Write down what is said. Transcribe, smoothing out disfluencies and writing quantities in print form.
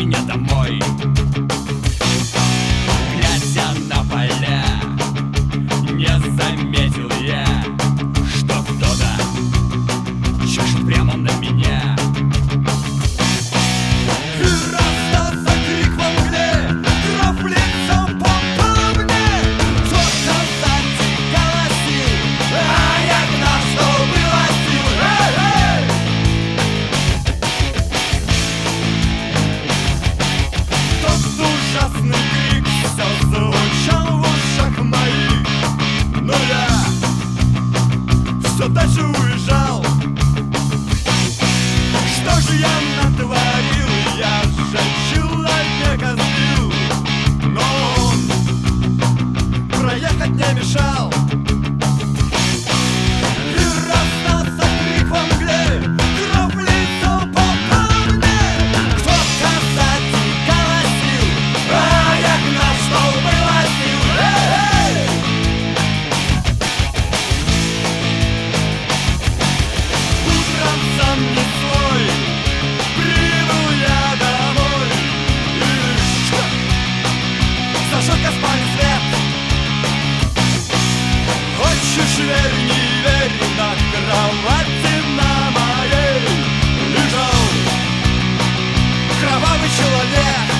меня домой. Глядя на поля, не заметил я, что кто-то чешет прямо на меня. И раздался крик во мгле, кровь лицом по мне. Кто-то сзади голосил, а я гнал, что было сил. Тот ужасный крик все звучал в ушах моих, но я все дальше уезжал. Что же я натворил? Я же человека сбил, но он проехать не мешал. И раздался крик во мгле, кровь лицом по мне. Кто-то сзади голосил, а я гнал, что было сил. Утром сам не свой прибыл я домой, и зажег я спальный свет. Хочешь верь, не верь, на кровати на моей лежал кровавый человек.